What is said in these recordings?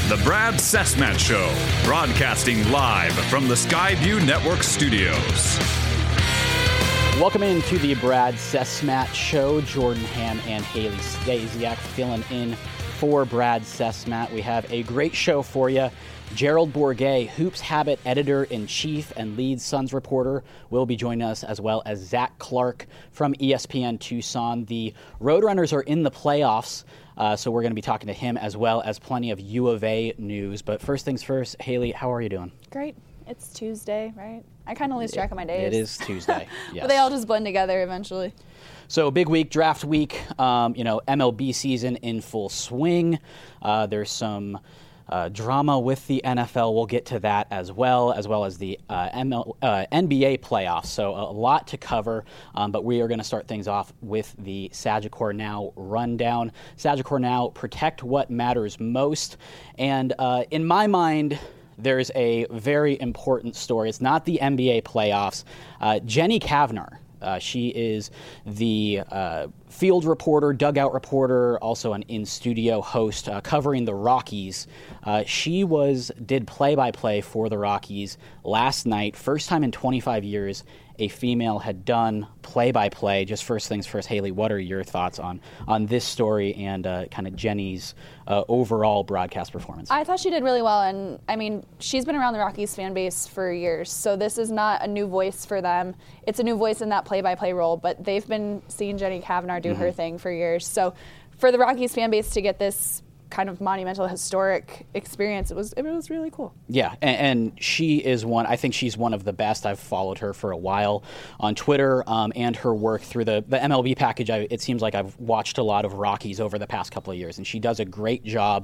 The Brad Cessmat Show, broadcasting live from the Skyview Network studios. Welcome into the Brad Cessmat Show. Jordan Ham and Haley Stasiak filling in for Brad Cessmat. We have a great show for you. Gerald Bourguet, Hoops Habit Editor-in-Chief and lead Suns reporter, will be joining us, as well as Zach Clark from ESPN Tucson. The Roadrunners are in the playoffs, so we're going to be talking to him, as well as plenty of U of A news. But first things first, Haley, how are you doing? Great. It's Tuesday, right? I kind of lose track of my days. It is Tuesday, yes. But they all just blend together eventually. So big week, draft week, MLB season in full swing. There's some drama with the NFL. We'll get to that as well as the NBA playoffs. So a lot to cover, but we are going to start things off with the Sagicor Now rundown. Sagicor Now, protect what matters most. And in my mind, there's a very important story. It's not the NBA playoffs. Jenny Cavnar. She is the field reporter, dugout reporter, also an in-studio host covering the Rockies. She did play-by-play for the Rockies last night. First time in 25 years a female had done play-by-play. Just first things first, Haley, what are your thoughts on this story and kind of Jenny's overall broadcast performance? I thought she did really well, and I mean, she's been around the Rockies fan base for years, so this is not a new voice for them. It's a new voice in that play-by-play role, but they've been seeing Jenny Cavnar do her thing for years. So for the Rockies fan base to get this kind of monumental, historic experience, it was really cool. Yeah, and she is I think she's one of the best. I've followed her for a while on Twitter, and her work through the MLB package. It seems like I've watched a lot of Rockies over the past couple of years, and she does a great job.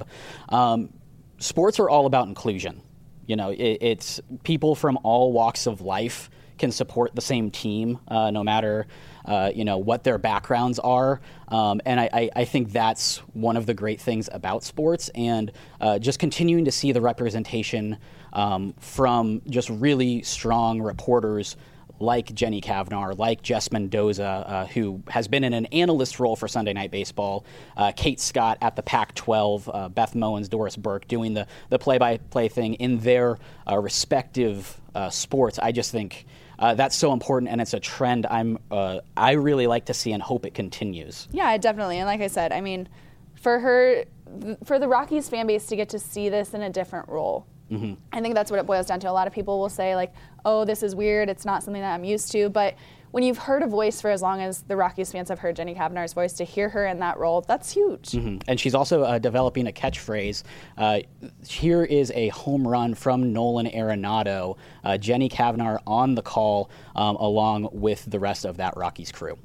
Sports are all about inclusion. It's people from all walks of life can support the same team, no matter what their backgrounds are. And I think that's one of the great things about sports, and just continuing to see the representation from just really strong reporters like Jenny Cavnar, like Jess Mendoza, who has been in an analyst role for Sunday Night Baseball, Kate Scott at the Pac-12, Beth Mowins, Doris Burke doing the play-by-play thing in their respective sports. I just think that's so important, and it's a trend I really like to see and hope it continues. Yeah, definitely. And like I said, I mean, for the Rockies fan base to get to see this in a different role, I think that's what it boils down to. A lot of people will say, like, oh, this is weird, it's not something that I'm used to. But when you've heard a voice for as long as the Rockies fans have heard Jenny Cavnar's voice, to hear her in that role, that's huge. And she's also developing a catchphrase. Here is a home run from Nolan Arenado. Jenny Cavnar on the call along with the rest of that Rockies crew.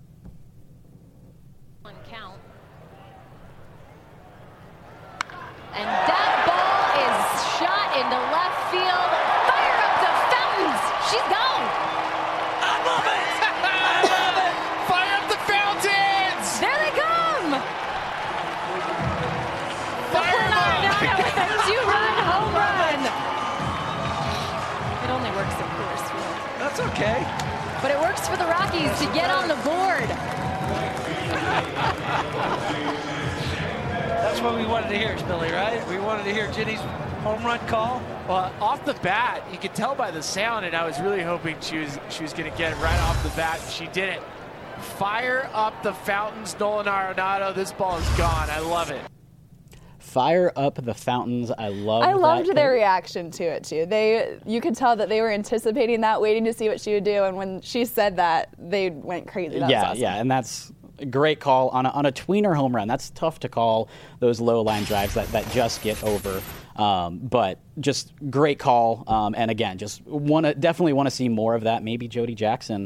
One count. And that ball is shot into left field. Fire up the fountains. She's gone. I love it. I love it. Fire up the fountains. There they come. Fire them up. With a two-run home run. It only works at Coors Field. That's okay. But it works for the Rockies to get on the board. That's what we wanted to hear, Billy, right? We wanted to hear Jenny's home run call. Well, off the bat, you could tell by the sound, and I was really hoping she was going to get it right off the bat. She did it. Fire up the fountains, Nolan Arenado. This ball is gone. I love it. Fire up the fountains. I loved their reaction to it too. You could tell that they were anticipating that, waiting to see what she would do, and when she said that, they went crazy. That was awesome. Yeah, and that's a great call on a tweener home run. That's tough to call, those low line drives that just get over. But just great call. And again, just definitely want to see more of that. Maybe Jody Jackson.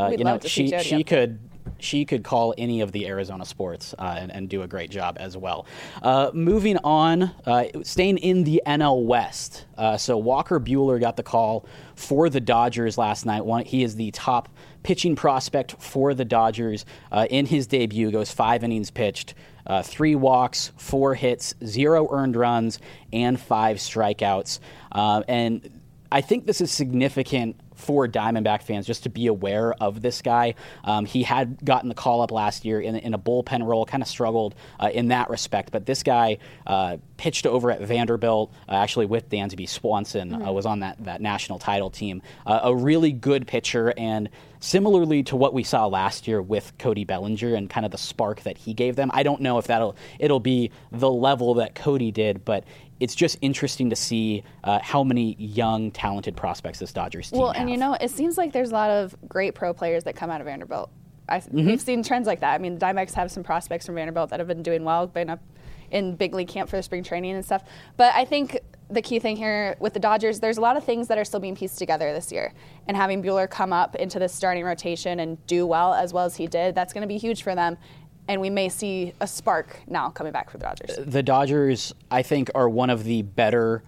She could call any of the Arizona sports and do a great job as well. Moving on, staying in the NL West. So Walker Buehler got the call for the Dodgers last night. He is the top pitching prospect for the Dodgers. In his debut, goes 5 innings pitched, 3 walks, 4 hits, 0 earned runs, and 5 strikeouts. And I think this is significant for Diamondback fans just to be aware of this guy. He had gotten the call up last year in a bullpen role, kind of struggled in that respect. But this guy pitched over at Vanderbilt, actually with Dansby Swanson, was on that national title team. A really good pitcher, and similarly to what we saw last year with Cody Bellinger and kind of the spark that he gave them. I don't know if it'll be the level that Cody did, but it's just interesting to see how many young, talented prospects this Dodgers team have. And it seems like there's a lot of great pro players that come out of Vanderbilt. We've seen trends like that. I mean, the Diamondbacks have some prospects from Vanderbilt that have been doing well, been up in big league camp for the spring training and stuff. But I think the key thing here with the Dodgers, there's a lot of things that are still being pieced together this year. And having Buehler come up into the starting rotation and do well as he did, that's going to be huge for them. And we may see a spark now coming back for the Dodgers. The Dodgers, I think, are one of the better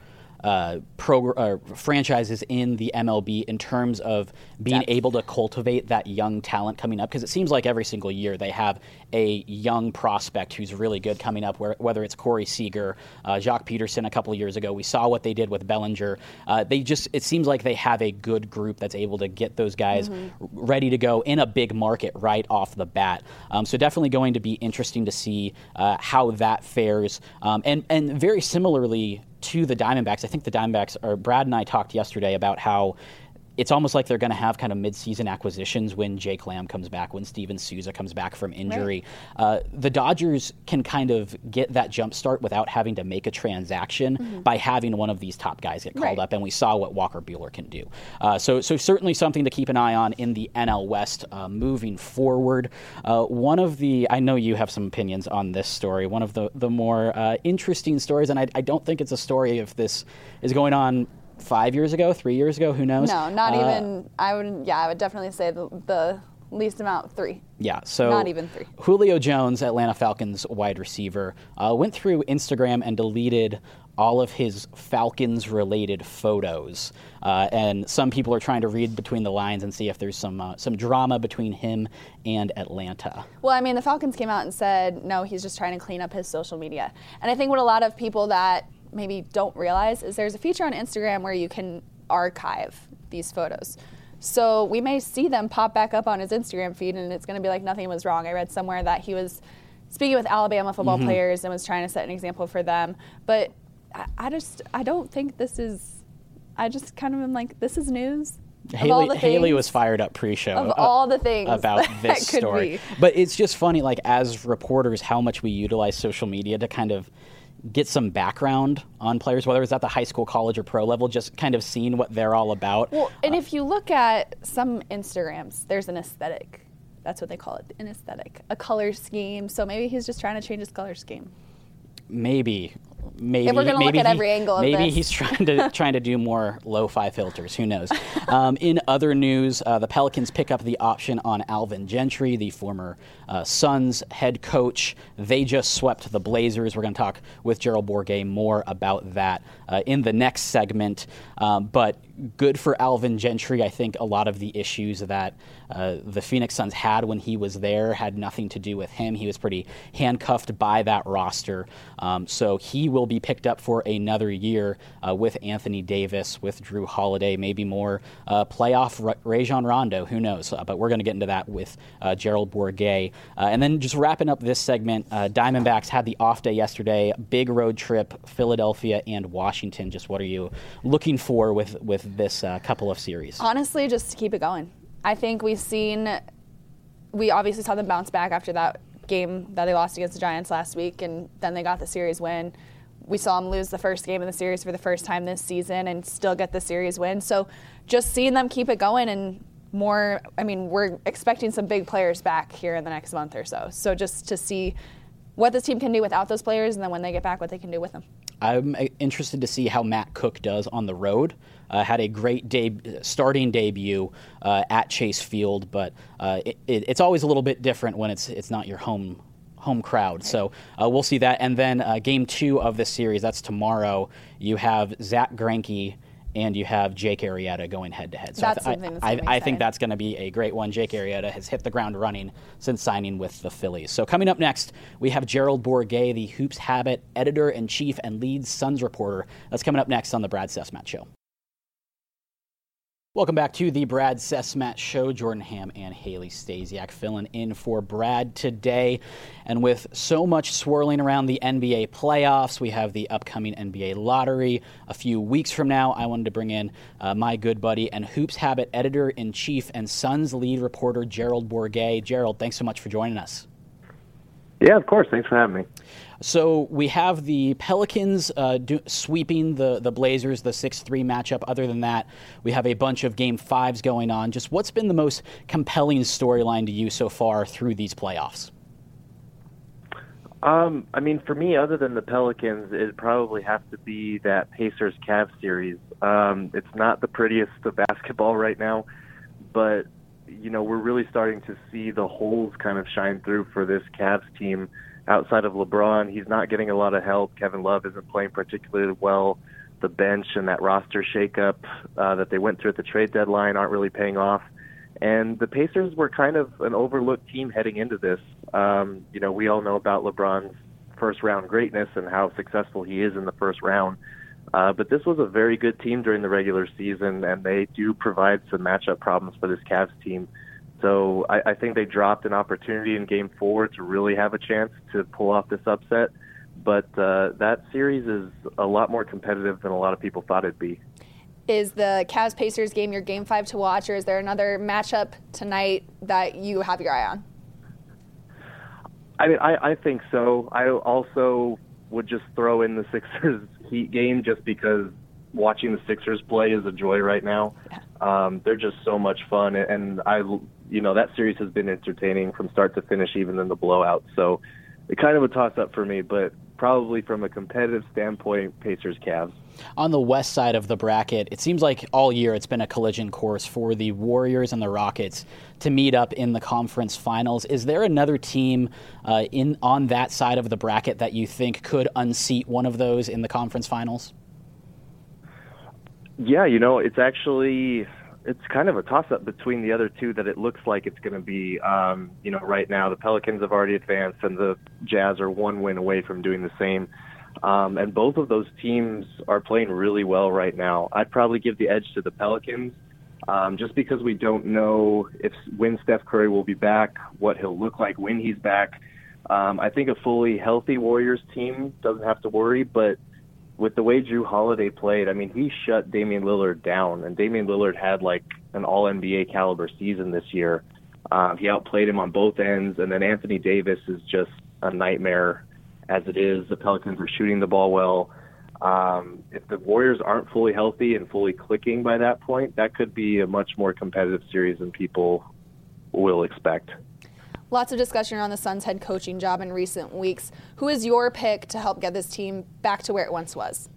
franchises in the MLB in terms of being able to cultivate that young talent coming up, because it seems like every single year they have a young prospect who's really good coming up, whether it's Corey Seager, Jock Peterson a couple of years ago. We saw what they did with Bellinger. It seems like they have a good group that's able to get those guys ready to go in a big market right off the bat. So definitely going to be interesting to see how that fares. And very similarly to the Diamondbacks, I think the Diamondbacks, Brad and I talked yesterday about how it's almost like they're going to have kind of mid-season acquisitions when Jake Lamb comes back, when Steven Souza comes back from injury. Right. The Dodgers can kind of get that jump start without having to make a transaction by having one of these top guys get called up, and we saw what Walker Buehler can do. So certainly something to keep an eye on in the NL West moving forward. I know you have some opinions on this story, one of the more interesting stories, and I don't think it's a story if this is going on 5 years ago, 3 years ago, who knows? No, not even. I would definitely say the least amount, 3. Yeah, so not even 3. Julio Jones, Atlanta Falcons wide receiver, went through Instagram and deleted all of his Falcons-related photos. And some people are trying to read between the lines and see if there's some drama between him and Atlanta. Well, I mean, the Falcons came out and said, no, he's just trying to clean up his social media. And I think what a lot of people that maybe don't realize is there's a feature on Instagram where you can archive these photos. So we may see them pop back up on his Instagram feed, and it's going to be like nothing was wrong. I read somewhere that he was speaking with Alabama football players and was trying to set an example for them. But I don't think this is, I just kind of am like, this is news. Haley was fired up pre-show of all the things about this could story. Be. But it's just funny, like as reporters, how much we utilize social media to kind of get some background on players, whether it's at the high school, college, or pro level, just kind of seeing what they're all about. Well, and if you look at some Instagrams, there's an aesthetic. That's what they call it, an aesthetic, a color scheme. So maybe he's just trying to change his color scheme. Maybe. If we're going to look at every angle of this. Maybe he's trying to do more lo-fi filters. Who knows? In other news, the Pelicans pick up the option on Alvin Gentry, the former Suns head coach. They just swept the Blazers. We're going to talk with Gerald Bourguet more about that in the next segment. But good for Alvin Gentry. I think a lot of the issues that the Phoenix Suns had when he was there had nothing to do with him. He was pretty handcuffed by that roster. So he will be picked up for another year with Anthony Davis, with Drew Holiday, maybe more playoff Rajon Rondo. Who knows? But we're going to get into that with Gerald Bourguet. And then just wrapping up this segment, Diamondbacks had the off day yesterday. Big road trip, Philadelphia and Washington. Just what are you looking for with this couple of series? Honestly, just to keep it going. I think we obviously saw them bounce back after that game that they lost against the Giants last week, and then they got the series win. We saw them lose the first game of the series for the first time this season and still get the series win. So just seeing them keep it going and more, I mean, we're expecting some big players back here in the next month or so. So just to see what this team can do without those players, and then when they get back, what they can do with them. I'm interested to see how Matt Cook does on the road. Had a great starting debut at Chase Field, but it's always a little bit different when it's not your home crowd. So we'll see that. And then game 2 of this series, that's tomorrow. You have Zach Greinke and you have Jake Arrieta going head-to-head. So I think that's going to be a great one. Jake Arrieta has hit the ground running since signing with the Phillies. So coming up next, we have Gerald Bourguet, the Hoops Habit editor-in-chief and lead Suns reporter. That's coming up next on the Brad Sesmat Show. Welcome back to the Brad Cesmat Show. Jordan Ham and Haley Stasiak filling in for Brad today. And with so much swirling around the NBA playoffs, we have the upcoming NBA lottery a few weeks from now. I wanted to bring in my good buddy and Hoops Habit editor-in-chief and Suns lead reporter Gerald Bourguet. Gerald, thanks so much for joining us. Yeah, of course. Thanks for having me. So we have the Pelicans sweeping the Blazers, the 6-3 matchup. Other than that, we have a bunch of Game 5s going on. Just what's been the most compelling storyline to you so far through these playoffs? I mean, for me, other than the Pelicans, it probably has to be that Pacers-Cavs series. It's not the prettiest of basketball right now, but, you know, we're really starting to see the holes kind of shine through for this Cavs team. Outside of LeBron, he's not getting a lot of help. Kevin Love isn't playing particularly well. The bench and that roster shakeup that they went through at the trade deadline aren't really paying off. And the Pacers were kind of an overlooked team heading into this. You know, we all know about LeBron's first-round greatness and how successful he is in the first round. But this was a very good team during the regular season, and they do provide some matchup problems for this Cavs team. So I think they dropped an opportunity in Game 4 to really have a chance to pull off this upset. But that series is a lot more competitive than a lot of people thought it'd be. Is the Cavs-Pacers game your Game 5 to watch, or is there another matchup tonight that you have your eye on? I mean, I think so. I also would just throw in the Sixers-Heat game just because watching the Sixers play is a joy right now. Yeah. They're just so much fun, and that series has been entertaining from start to finish, even in the blowout. So it's kind of a toss-up for me, but probably from a competitive standpoint, Pacers-Cavs. On the west side of the bracket, it seems like all year it's been a collision course for the Warriors and the Rockets to meet up in the conference finals. Is there another team on that side of the bracket that you think could unseat one of those in the conference finals? Yeah, it's kind of a toss-up between the other two that it looks like it's going to be. Right now the Pelicans have already advanced and the Jazz are one win away from doing the same. And both of those teams are playing really well right now. I'd probably give the edge to the Pelicans just because we don't know when Steph Curry will be back, what he'll look like when he's back. I think a fully healthy Warriors team doesn't have to worry, but with the way Jrue Holiday played, I mean, he shut Damian Lillard down, and Damian Lillard had like an all-NBA caliber season this year. He outplayed him on both ends, and then Anthony Davis is just a nightmare as it is. The Pelicans are shooting the ball well. If the Warriors aren't fully healthy and fully clicking by that point, that could be a much more competitive series than people will expect. Lots of discussion around the Suns' head coaching job in recent weeks. Who is your pick to help get this team back to where it once was?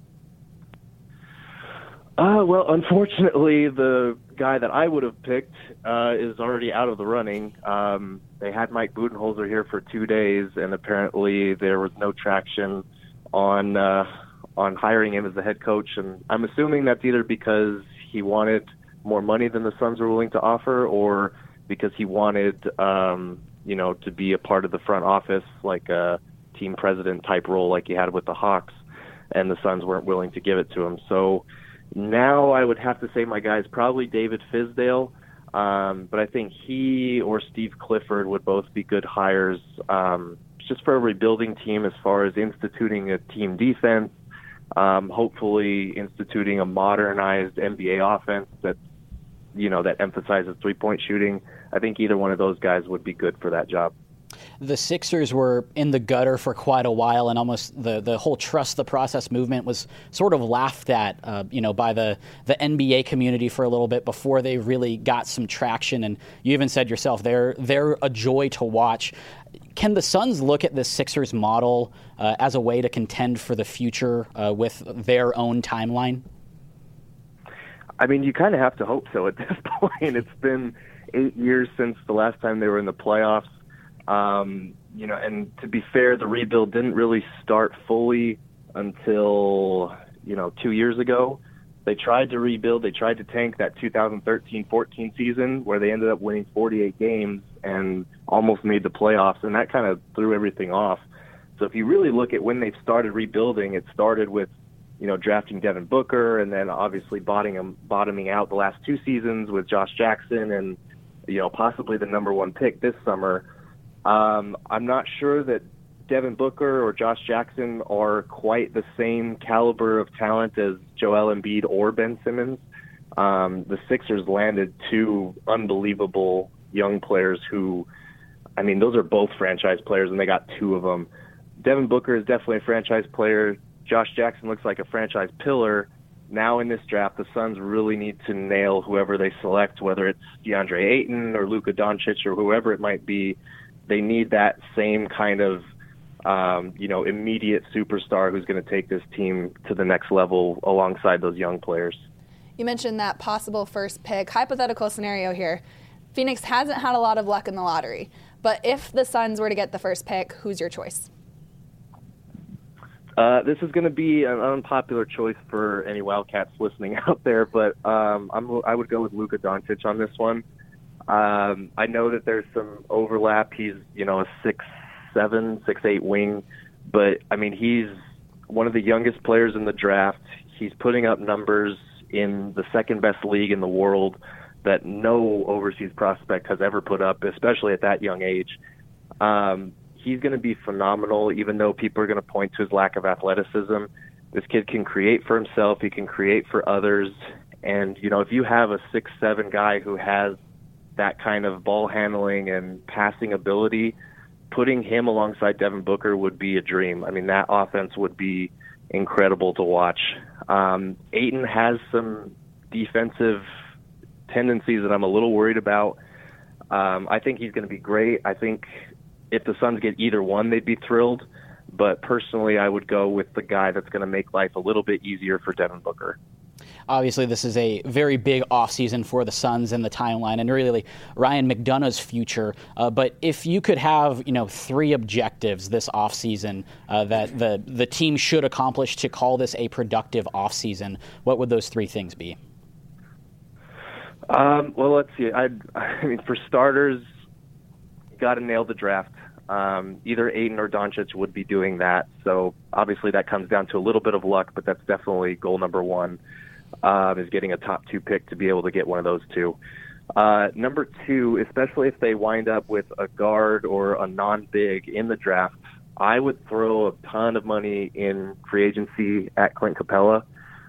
Well, unfortunately, the guy that I would have picked is already out of the running. They had Mike Budenholzer here for 2 days, and apparently there was no traction on hiring him as the head coach. And I'm assuming that's either because he wanted more money than the Suns were willing to offer, or because he wanted to be a part of the front office, like a team president type role like he had with the Hawks, and the Suns weren't willing to give it to him. So now I would have to say my guy is probably David Fizdale, but I think he or Steve Clifford would both be good hires just for a rebuilding team as far as instituting a team defense, hopefully instituting a modernized NBA offense that emphasizes three-point shooting. I think either one of those guys would be good for that job. The Sixers were in the gutter for quite a while, and almost the whole trust the process movement was sort of laughed at, by the NBA community for a little bit before they really got some traction. And you even said yourself, they're a joy to watch. Can the Suns look at this Sixers model as a way to contend for the future with their own timeline? I mean, you kind of have to hope so at this point. It's been 8 years since the last time they were in the playoffs. And to be fair, the rebuild didn't really start fully until, 2 years ago. They tried to rebuild. They tried to tank that 2013-14 season where they ended up winning 48 games and almost made the playoffs, and that kind of threw everything off. So if you really look at when they started rebuilding, it started with, drafting Devin Booker and then obviously bottoming out the last 2 seasons with Josh Jackson and, possibly the number 1 pick this summer. I'm not sure that Devin Booker or Josh Jackson are quite the same caliber of talent as Joel Embiid or Ben Simmons. The Sixers landed 2 unbelievable young players who, those are both franchise players, and they got 2 of them. Devin Booker is definitely a franchise player. Josh Jackson looks like a franchise pillar. Now in this draft, the Suns really need to nail whoever they select, whether it's DeAndre Ayton or Luka Doncic or whoever it might be. They need that same kind of, immediate superstar who's going to take this team to the next level alongside those young players. You mentioned that possible first pick. Hypothetical scenario here. Phoenix hasn't had a lot of luck in the lottery, but if the Suns were to get the first pick, who's your choice? This is going to be an unpopular choice for any Wildcats listening out there, but I would go with Luka Doncic on this one. I know that there's some overlap. He's, a 6'7", 6'8" wing, but he's one of the youngest players in the draft. He's putting up numbers in the second best league in the world that no overseas prospect has ever put up, especially at that young age. He's going to be phenomenal, even though people are going to point to his lack of athleticism. This kid can create for himself. He can create for others. And, if you have a 6'7" guy who has that kind of ball handling and passing ability, putting him alongside Devin Booker would be a dream. That offense would be incredible to watch. Ayton has some defensive tendencies that I'm a little worried about. I think he's going to be great. I think if the Suns get either one, they'd be thrilled. But personally, I would go with the guy that's going to make life a little bit easier for Devin Booker. Obviously, this is a very big offseason for the Suns and the timeline and really Ryan McDonough's future. But if you could have, 3 objectives this offseason that the team should accomplish to call this a productive offseason, what would those 3 things be? Well, let's see. For starters, got to nail the draft. Either Ayton or Doncic would be doing that. So obviously that comes down to a little bit of luck, but that's definitely goal number 1, is getting a top 2 pick to be able to get one of those 2. Number 2, especially if they wind up with a guard or a non-big in the draft, I would throw a ton of money in free agency at Clint Capella,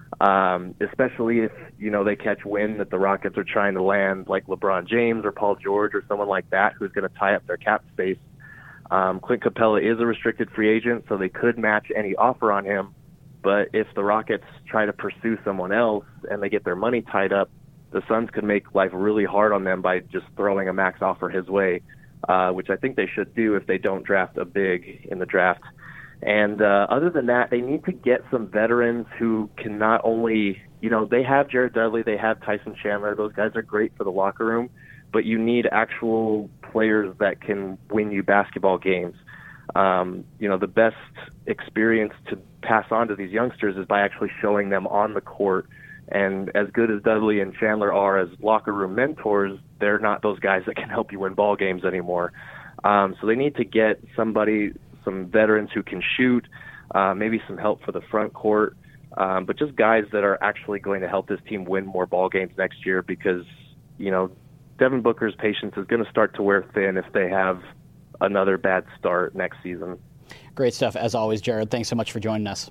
especially if, they catch wind that the Rockets are trying to land like LeBron James or Paul George or someone like that who's going to tie up their cap space. Clint Capella is a restricted free agent, so they could match any offer on him. But if the Rockets try to pursue someone else and they get their money tied up, the Suns could make life really hard on them by just throwing a max offer his way, which I think they should do if they don't draft a big in the draft. And other than that, they need to get some veterans who can not only, they have Jared Dudley, they have Tyson Chandler. Those guys are great for the locker room, but you need actual players that can win you basketball games. The best experience to pass on to these youngsters is by actually showing them on the court. And as good as Dudley and Chandler are as locker room mentors, they're not those guys that can help you win ball games anymore. So they need to get some veterans who can shoot, maybe some help for the front court, but just guys that are actually going to help this team win more ball games next year because, Devin Booker's patience is going to start to wear thin if they have another bad start next season. Great stuff, as always, Jared. Thanks so much for joining us.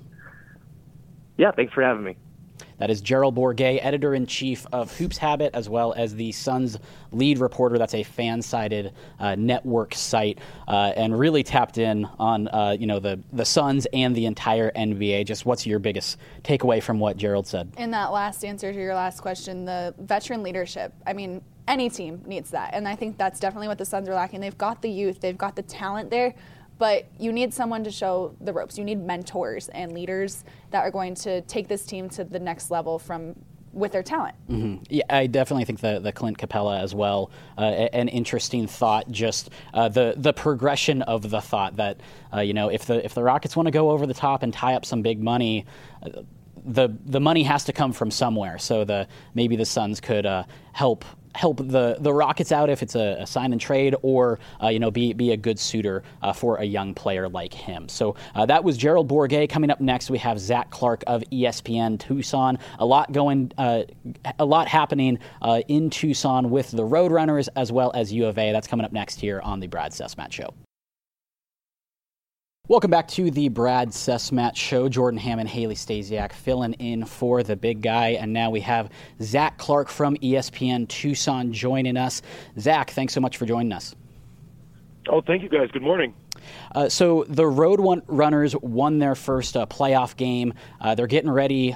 Yeah, thanks for having me. That is Gerald Bourguet, editor-in-chief of Hoops Habit, as well as the Suns lead reporter. That's a fan-sided network site, and really tapped in on the Suns and the entire NBA. Just what's your biggest takeaway from what Gerald said? In that last answer to your last question, the veteran leadership. Any team needs that, and I think that's definitely what the Suns are lacking. They've got the youth, they've got the talent there, but you need someone to show the ropes. You need mentors and leaders that are going to take this team to the next level with their talent. Mm-hmm. Yeah, I definitely think the Clint Capella as well, an interesting thought, just the progression of the thought that, if the Rockets want to go over the top and tie up some big money, the money has to come from somewhere. So maybe the Suns could help help the Rockets out if it's a sign and trade, or be a good suitor for a young player like him. So that was Gerald Bourguet. Coming up next, we have Zach Clark of ESPN Tucson. A lot happening in Tucson with the Roadrunners as well as U of A. That's coming up next here on the Brad Cesmat Show. Welcome back to the Brad Cesmat Show. Jordan Hammond, Haley Stasiak filling in for the big guy. And now we have Zach Clark from ESPN Tucson joining us. Zach, thanks so much for joining us. Oh, thank you, guys. Good morning. So the Roadrunners won their first playoff game. They're getting ready,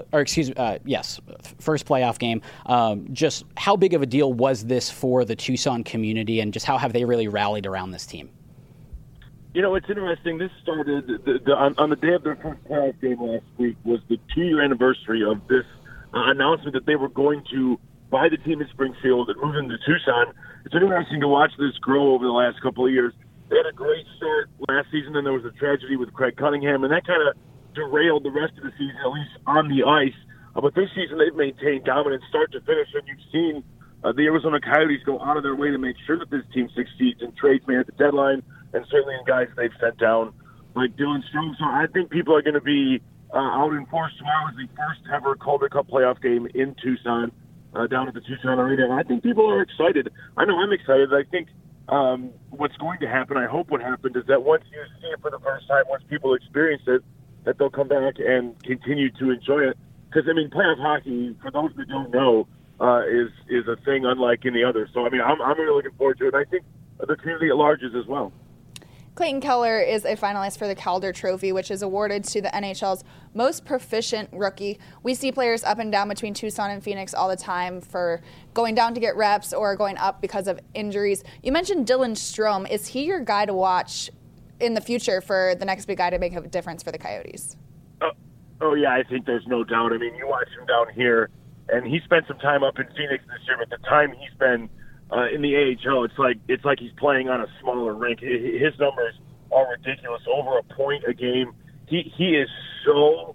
first playoff game. Just how big of a deal was this for the Tucson community, and just how have they really rallied around this team? It's interesting. This started on the day of their first playoff game last week was the 2-year anniversary of this announcement that they were going to buy the team in Springfield and move into Tucson. It's interesting to watch this grow over the last couple of years. They had a great start last season, and there was a tragedy with Craig Cunningham, and that kind of derailed the rest of the season, at least on the ice. But this season, they've maintained dominance start to finish, and you've seen the Arizona Coyotes go out of their way to make sure that this team succeeds in trades made at the deadline, and certainly in guys they've sent down like Dylan Strome. So I think people are going to be out in force tomorrow as the first ever Calder Cup playoff game in Tucson, down at the Tucson Arena. And I think people are excited. I know I'm excited. I think what's going to happen, I hope what happened, is that once you see it for the first time, once people experience it, that they'll come back and continue to enjoy it. Because, playoff hockey, for those that don't know, is a thing unlike any other. So, I'm really looking forward to it. And I think the community at large is as well. Clayton Keller is a finalist for the Calder Trophy, which is awarded to the NHL's most proficient rookie. We see players up and down between Tucson and Phoenix all the time for going down to get reps or going up because of injuries. You mentioned Dylan Strome. Is he your guy to watch in the future for the next big guy to make a difference for the Coyotes? Oh yeah, I think there's no doubt. You watch him down here, and he spent some time up in Phoenix this year, but the time he's been in the AHL, it's like he's playing on a smaller rink. His numbers are ridiculous, over a point a game. He is so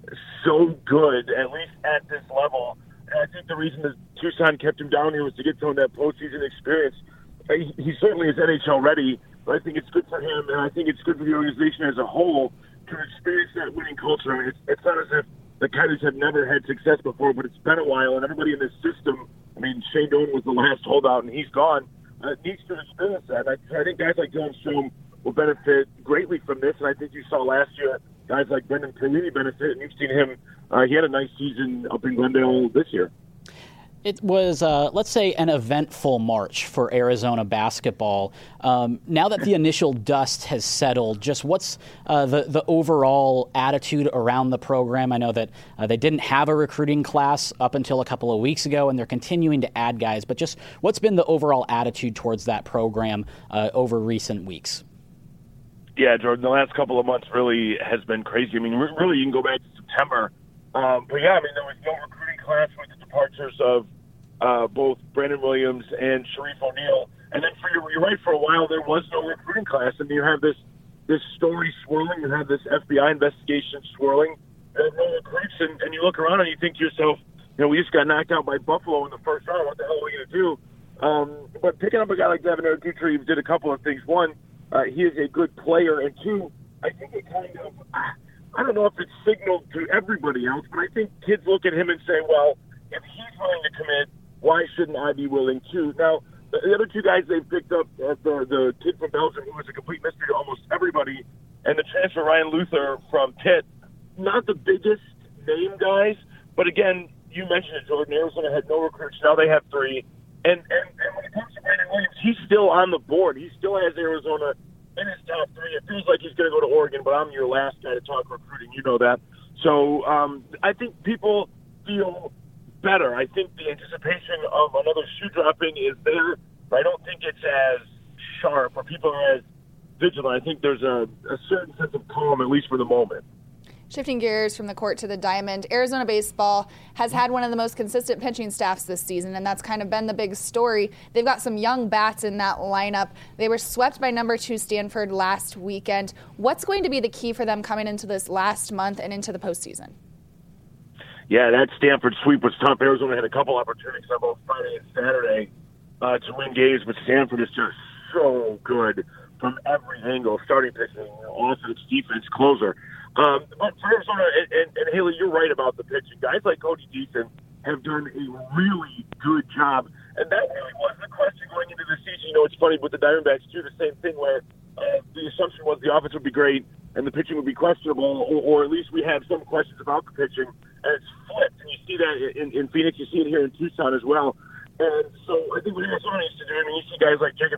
good, at least at this level. And I think the reason that Tucson kept him down here was to get some of that postseason experience. He certainly is NHL ready, but I think it's good for him, and I think it's good for the organization as a whole to experience that winning culture. It's not as if the Coyotes have never had success before, but it's been a while, and everybody in this system, Shane Doan was the last holdout, and he's gone, needs to experience that. I think guys like Dylan Strome will benefit greatly from this, and I think you saw last year guys like Brendan Perlini benefit, and you've seen him. He had a nice season up in Glendale this year. It was, let's say, an eventful March for Arizona basketball. Now that the initial dust has settled, just what's the overall attitude around the program? I know that they didn't have a recruiting class up until a couple of weeks ago, and they're continuing to add guys. But just what's been the overall attitude towards that program over recent weeks? Yeah, Jordan, the last couple of months really has been crazy. Really, you can go back to September. But yeah, there was no recruiting class with the departures of both Brandon Williams and Sharif O'Neal. And then you're right, for a while there was no recruiting class. And you have this story swirling, you have this FBI investigation swirling, and no recruits. And you look around and you think to yourself, we just got knocked out by Buffalo in the first round. What the hell are we going to do? But picking up a guy like Devin Dutrieve did a couple of things. One, he is a good player. And two, I think it kind of, I don't know if it's signaled to everybody else, but I think kids look at him and say, well, if he's willing to commit, why shouldn't I be willing to? Now, the other two guys they've picked up, the kid from Belgium, who was a complete mystery to almost everybody, and the transfer Ryan Luther from Pitt, not the biggest name guys, but again, you mentioned it, Jordan. Arizona had no recruits. Now they have 3. And when it comes to Brandon Williams, he's still on the board. He still has Arizona in his top 3. It feels like he's going to go to Oregon, but I'm your last guy to talk recruiting. You know that. So I think people feel better. I think the anticipation of another shoe dropping is there, but I don't think it's as sharp or people are as vigilant. I think there's a certain sense of calm, at least for the moment. Shifting gears from the court to the diamond, Arizona baseball has had one of the most consistent pitching staffs this season, and that's kind of been the big story. They've got some young bats in that lineup. They were swept by number 2 Stanford last weekend. What's going to be the key for them coming into this last month and into the postseason? Yeah, that Stanford sweep was tough. Arizona had a couple opportunities on both Friday and Saturday to win games, but Stanford is just so good from every angle, starting pitching, offense, defense, closer. But for Arizona, and Haley, you're right about the pitching. Guys like Cody Deason have done a really good job, and that really was the question going into the season. You know, it's funny with the Diamondbacks, too, the same thing where the assumption was the offense would be great and the pitching would be questionable, or at least we have some questions about the pitching, and it's flipped. And you see that in Phoenix, you see it here in Tucson as well. And so I think what Arizona needs to do, I mean, you see guys like Nick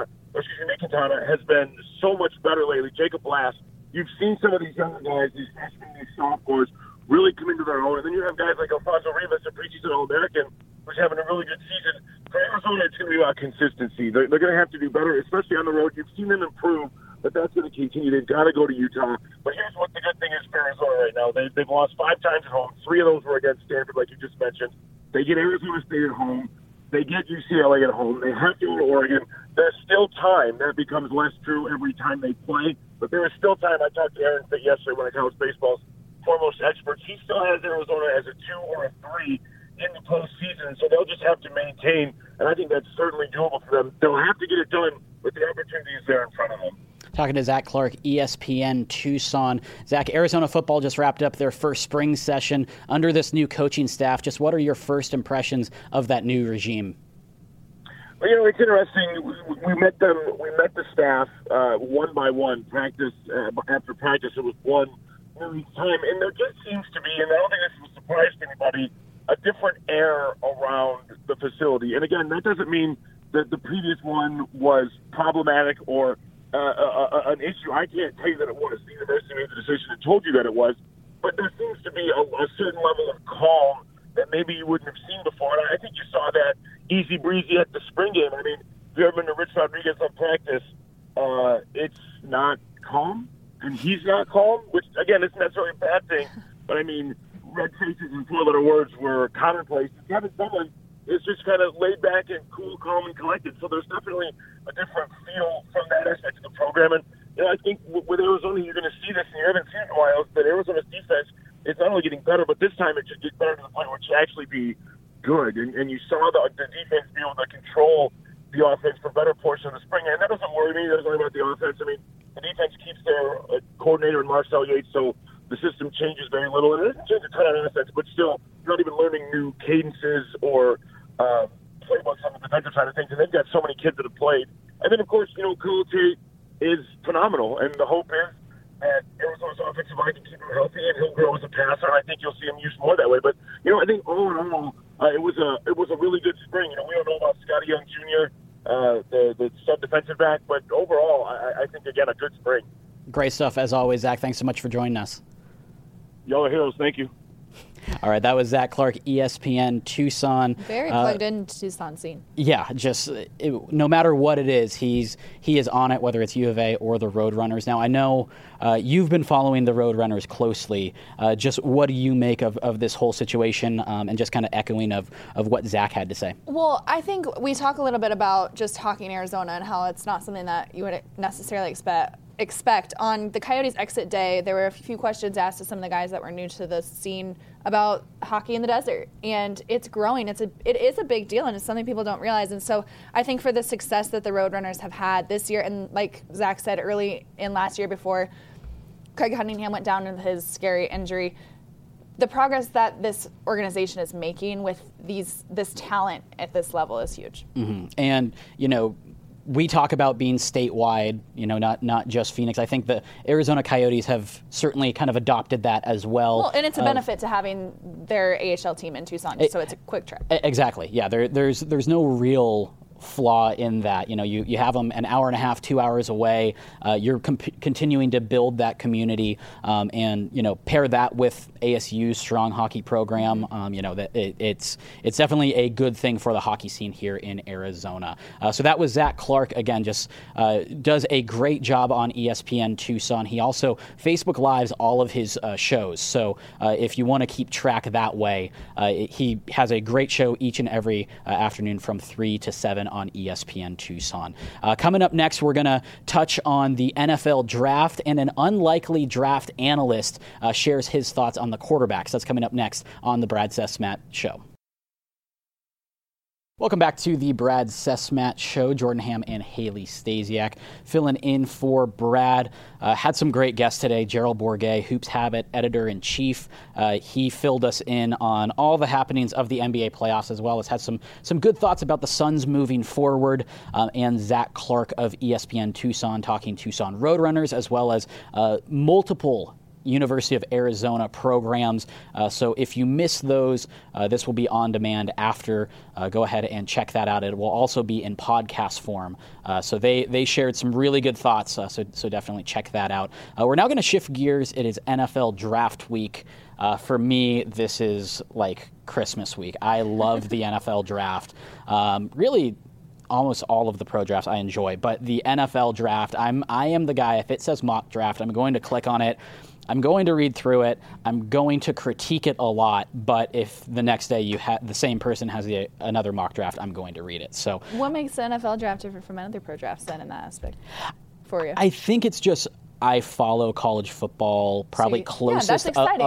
Quintana has been so much better lately. Jacob Blast. You've seen some of these younger guys, these freshmen, these sophomores, really come into their own. And then you have guys like Alfonso Rivas, a preseason All-American, who's having a really good season. For Arizona, it's going to be about consistency. They're going to have to do better, especially on the road. You've seen them improve, but that's going to continue. They've got to go to Utah. But here's what the good thing is for Arizona right now. They've lost 5 times at home. 3 of those were against Stanford, like you just mentioned. They get Arizona State at home. They get UCLA at home. They have to go to Oregon. There's still time. That becomes less true every time they play. But there is still time. I talked to Aaron Fitt yesterday, one of college baseball's foremost experts. He still has Arizona as a 2 or a 3 in the postseason. So they'll just have to maintain, and I think that's certainly doable for them. They'll have to get it done with the opportunities there in front of them. Talking to Zach Clark, ESPN Tucson. Zach, Arizona football just wrapped up their first spring session under this new coaching staff. Just what are your first impressions of that new regime? Well, you know, it's interesting. We met them. We met the staff one by one, practice after practice. It was one each time, and there just seems to be, and I don't think this will surprise anybody, a different air around the facility. And again, that doesn't mean that the previous one was problematic or an issue. I can't tell you that it was. The university made the decision and told you that it was. But there seems to be a certain level of calm that maybe you wouldn't have seen before. And I think you saw that easy breezy at the spring game. I mean, if you ever been to Rich Rodriguez on practice, it's not calm, and he's not calm, which, again, isn't necessarily a bad thing. But, I mean, red faces and 4-letter words were commonplace. Kevin Sumlin is just kind of laid back and cool, calm, and collected. So there's definitely a different feel from that aspect of the program. And, you know, I think with Arizona, you're going to see this, and you haven't seen it in a while, that Arizona's defense is not only getting better, but this time it should get better to the point where it should actually be good. And you saw the defense be able to control the offense for a better portion of the spring. And that doesn't worry me. That doesn't worry about the offense. I mean, the defense keeps their coordinator in Marcel Yates, so the system changes very little. And it doesn't change a ton on offense, but still, you're not even learning new cadences or playbooks on the defensive side of things. And they've got so many kids that have played. And then, of course, you know, Khalil Tate is phenomenal. And the hope is that Arizona's offensive line can keep him healthy and he'll grow as a passer. And I think you'll see him used more that way. But, you know, I think all in all, it was a really good spring. You know, we don't know about Scotty Young Jr., the sub-defensive back, but overall, I think, again, a good spring. Great stuff, as always, Zach. Thanks so much for joining us. Y'all are heroes. Thank you. All right, that was Zach Clark, ESPN Tucson. Very plugged into Tucson scene. Yeah, no matter what it is, he is on it, whether it's U of A or the Roadrunners. Now, I know you've been following the Roadrunners closely. Just what do you make of this whole situation, and just kind of echoing of what Zach had to say? Well, I think we talk a little bit about just hockey in Arizona and how it's not something that you would necessarily expect. On the Coyotes exit day, there were a few questions asked to some of the guys that were new to the scene about hockey in the desert, and it's growing. It is a big deal, and it's something people don't realize. And so I think for the success that the Roadrunners have had this year, and like Zach said early in last year before Craig Cunningham went down with his scary injury, the progress that this organization is making with this talent at this level is huge. Mm-hmm. And, you know, we talk about being statewide, you know, not just Phoenix. I think the Arizona Coyotes have certainly kind of adopted that as well. Well, and it's a benefit to having their AHL team in Tucson, so it's a quick trip. Exactly. Yeah, there's no real flaw in that. You know, you have them an hour and a half, 2 hours away. You're continuing to build that community, and you know, pair that with ASU's strong hockey program. You know, that it's definitely a good thing for the hockey scene here in Arizona. So that was Zach Clark again. Just does a great job on ESPN Tucson. He also Facebook Lives all of his shows. So if you want to keep track that way, he has a great show each and every afternoon from 3 to 7 on ESPN Tucson. Coming up next, we're going to touch on the NFL draft, and an unlikely draft analyst shares his thoughts on the quarterbacks. That's coming up next on the Brad Cesmat Show. Welcome back to the Brad Cesmat Show. Jordan Ham and Haley Stasiak filling in for Brad. Had some great guests today. Gerald Bourguet, Hoops Habit Editor-in-Chief. He filled us in on all the happenings of the NBA playoffs, as well as had some good thoughts about the Suns moving forward. And Zach Clark of ESPN Tucson talking Tucson Roadrunners, as well as multiple University of Arizona programs. So if you miss those, this will be on demand after. Go ahead and check that out. It will also be in podcast form. So they shared some really good thoughts, so definitely check that out. We're now going to shift gears. It is NFL Draft Week. For me, this is like Christmas week. I love the NFL Draft. Really, almost all of the pro drafts I enjoy, but the NFL Draft, I am the guy. If it says mock draft, I'm going to click on it. I'm going to read through it. I'm going to critique it a lot, but if the next day the same person has another mock draft, I'm going to read it. So, what makes the NFL draft different from other pro drafts then in that aspect for you? I think it's just I follow college football probably closest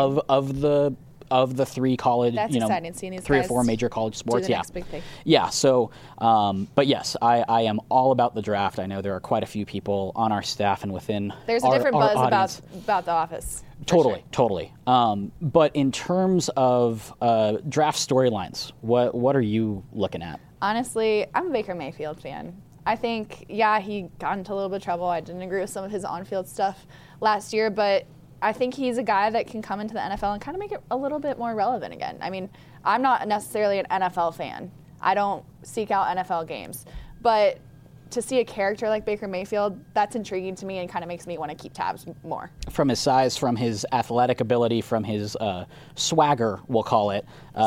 of the three college, exciting, seeing these three or guys four major college sports. Do the next big thing. Yeah. So, but yes, I am all about the draft. I know there are quite a few people on our staff and within. There's a different buzz audience. about the office. Totally. But in terms of draft storylines, what are you looking at? Honestly, I'm a Baker Mayfield fan. I think, he got into a little bit of trouble. I didn't agree with some of his on-field stuff last year, but I think he's a guy that can come into the NFL and kind of make it a little bit more relevant again. I mean, I'm not necessarily an NFL fan. I don't seek out NFL games. But to see a character like Baker Mayfield, that's intriguing to me and kind of makes me want to keep tabs more. From his size, from his athletic ability, from his swagger, we'll call it,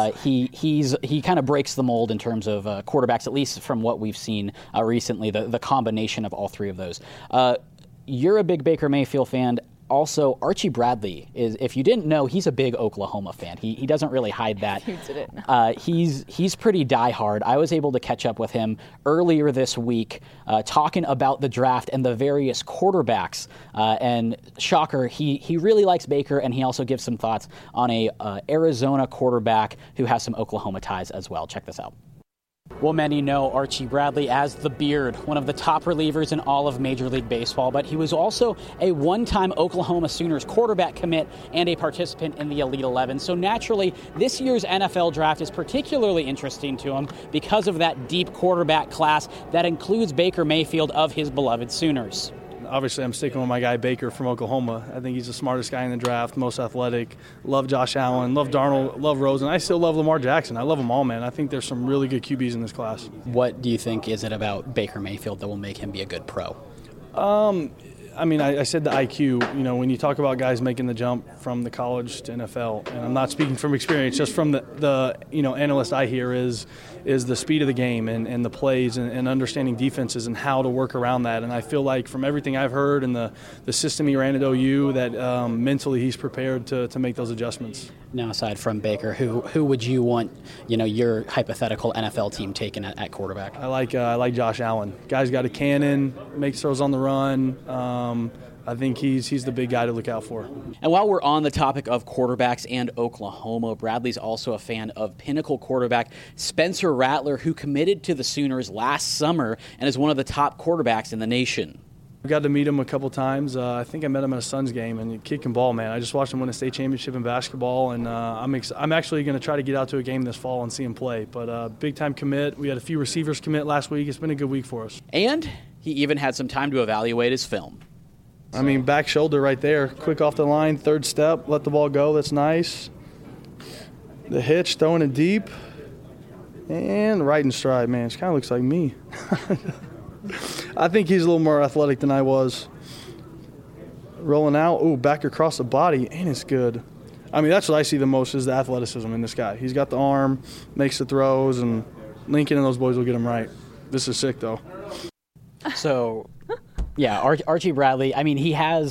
he kind of breaks the mold in terms of quarterbacks, at least from what we've seen recently, the combination of all three of those. You're a big Baker Mayfield fan. Also, Archie Bradley is, if you didn't know, he's a big Oklahoma fan. He doesn't really hide that. He's pretty diehard. I was able to catch up with him earlier this week talking about the draft and the various quarterbacks. And shocker, he really likes Baker, and he also gives some thoughts on a Arizona quarterback who has some Oklahoma ties as well. Check this out. Well, many know Archie Bradley as the Beard, one of the top relievers in all of Major League Baseball, but he was also a one-time Oklahoma Sooners quarterback commit and a participant in the Elite 11. So naturally, this year's NFL draft is particularly interesting to him because of that deep quarterback class that includes Baker Mayfield of his beloved Sooners. Obviously, I'm sticking with my guy Baker from Oklahoma. I think he's the smartest guy in the draft, most athletic. Love Josh Allen, love Darnold, love Rosen. I still love Lamar Jackson. I love them all, man. I think there's some really good QBs in this class. What do you think is it about Baker Mayfield that will make him be a good pro? I mean, I said the IQ. When you talk about guys making the jump from the college to NFL, and I'm not speaking from experience, just from the analyst I hear is the speed of the game and the plays and understanding defenses and how to work around that. And I feel like from everything I've heard and the system he ran at OU, that mentally he's prepared to make those adjustments. Now, aside from Baker, who would you want, your hypothetical NFL team taking at quarterback? I like Josh Allen. Guy's got a cannon, makes throws on the run. I think he's the big guy to look out for. And while we're on the topic of quarterbacks and Oklahoma, Bradley's also a fan of Pinnacle quarterback Spencer Rattler, who committed to the Sooners last summer and is one of the top quarterbacks in the nation. I got to meet him a couple times. I think I met him at a Suns game, and kid can ball, man. I just watched him win a state championship in basketball, and I'm actually going to try to get out to a game this fall and see him play. But big-time commit. We had a few receivers commit last week. It's been a good week for us. And he even had some time to evaluate his film. I mean, back shoulder right there. Quick off the line, third step, let the ball go. That's nice. The hitch, throwing it deep. And right in stride, man. It kind of looks like me. I think he's a little more athletic than I was. Rolling out. Ooh, back across the body, and it's good. I mean, that's what I see the most is the athleticism in this guy. He's got the arm, makes the throws, and Lincoln and those boys will get him right. This is sick, though. So, yeah, Archie Bradley, I mean, he has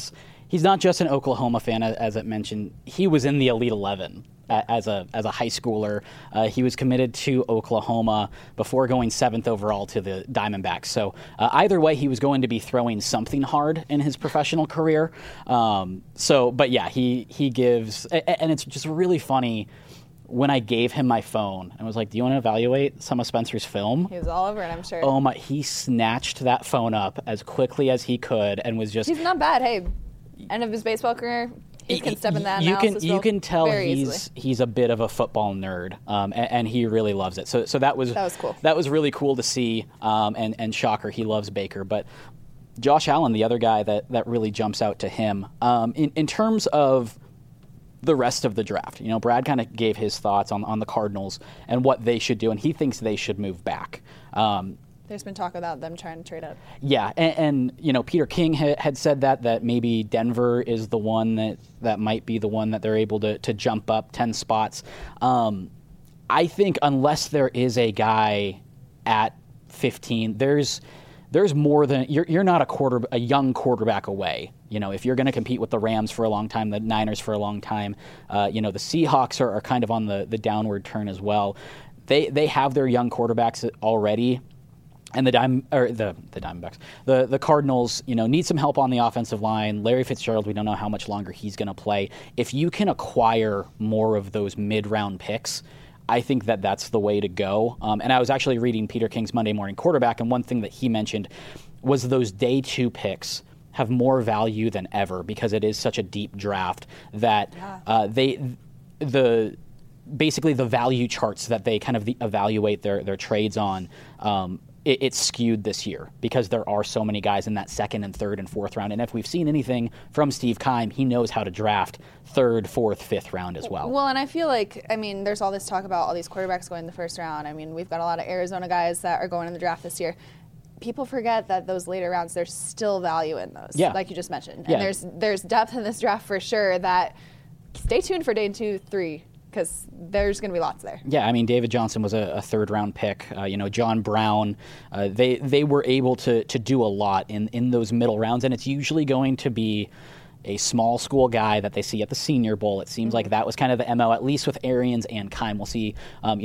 he's not just an Oklahoma fan, as it mentioned. He was in the Elite 11 as a high schooler. He was committed to Oklahoma before going 7th overall to the Diamondbacks. So either way, he was going to be throwing something hard in his professional career. But yeah, he gives, and it's just really funny. When I gave him my phone, I was like, do you want to evaluate some of Spencer's film? He was all over it, I'm sure. Oh my, he snatched that phone up as quickly as he could and was just... He's not bad. Hey, end of his baseball career, he can step in that analysis You can tell easily. he's a bit of a football nerd, and he really loves it. So that was cool. That was really cool to see, and shocker, he loves Baker. But Josh Allen, the other guy that really jumps out to him, in terms of the rest of the draft. Brad kind of gave his thoughts on the Cardinals and what they should do, and he thinks they should move back. There's been talk about them trying to trade up. Yeah, and Peter King had said that maybe Denver is the one that might be the one that they're able to jump up 10 spots. I think unless there is a guy at 15, there's more than you're not a young quarterback away. If you're going to compete with the Rams for a long time, the Niners for a long time, the Seahawks are kind of on the downward turn as well. They have their young quarterbacks already, and the Diamondbacks, the Cardinals, need some help on the offensive line. Larry Fitzgerald, we don't know how much longer he's going to play. If you can acquire more of those mid-round picks, I think that's the way to go. And I was actually reading Peter King's Monday Morning Quarterback, and one thing that he mentioned was those day 2 picks have more value than ever because it is such a deep draft that basically the value charts that they kind of evaluate their trades on, it's skewed this year because there are so many guys in that 2nd and 3rd and 4th round. And if we've seen anything from Steve Keim, he knows how to draft 3rd, 4th, 5th round as well. Well, and I feel like, there's all this talk about all these quarterbacks going in the 1st round. We've got a lot of Arizona guys that are going in the draft this year. People forget that those later rounds, there's still value in those, like you just mentioned. Yeah. And there's depth in this draft for sure that stay tuned for day 2, 3, because there's going to be lots there. Yeah, David Johnson was a 3rd round pick. John Brown, they were able to do a lot in those middle rounds, and it's usually going to be a small school guy that they see at the Senior Bowl. It seems like that was kind of the MO, at least with Arians and Keim. We'll see,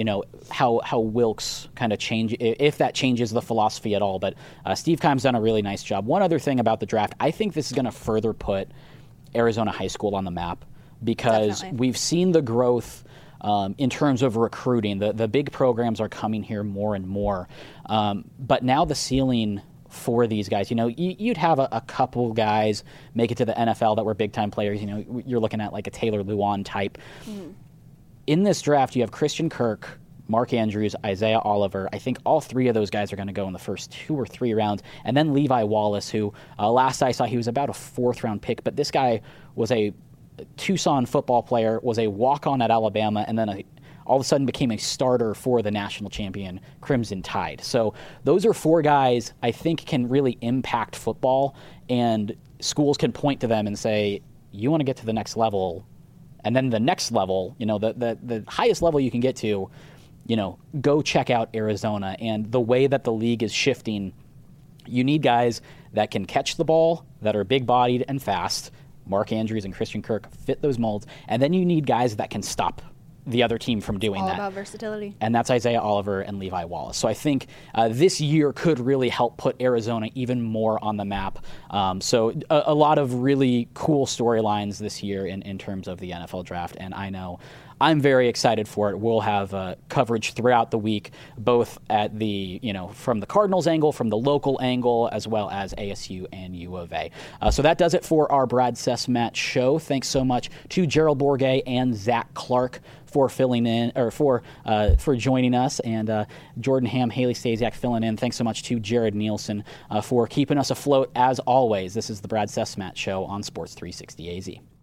how Wilkes kind of change, if that changes the philosophy at all. But Steve Keim's done a really nice job. One other thing about the draft, I think this is going to further put Arizona high school on the map because we've seen the growth in terms of recruiting. The big programs are coming here more and more. But now the ceiling for these guys, you'd have a couple guys make it to the NFL that were big-time players. You're looking at like a Taylor Lewan type. Mm. In this draft, you have Christian Kirk, Mark Andrews, Isaiah Oliver. I think all 3 of those guys are going to go in the first 2 or 3 rounds. And then Levi Wallace, who last I saw, he was about a 4th-round pick. But this guy was a Tucson football player, was a walk-on at Alabama, and then all of a sudden became a starter for the national champion Crimson Tide. So those are 4 guys I think can really impact football, and schools can point to them and say, you want to get to the next level, and then the next level, the highest level you can get to, go check out Arizona. And the way that the league is shifting, you need guys that can catch the ball, that are big-bodied and fast. Mark Andrews and Christian Kirk fit those molds. And then you need guys that can stop the other team from doing that. All about versatility. And that's Isaiah Oliver and Levi Wallace. So I think this year could really help put Arizona even more on the map. So a lot of really cool storylines this year in terms of the NFL draft. And I know I'm very excited for it. We'll have coverage throughout the week, both at the, from the Cardinals angle, from the local angle, as well as ASU and U of A. So that does it for our Brad Sesmat show. Thanks so much to Gerald Bourguet and Zach Clark for filling in, or for joining us, and Jordan Ham, Haley Stasiak filling in. Thanks so much to Jared Nielsen for keeping us afloat as always. This is the Brad Sesmat show on Sports 360 AZ.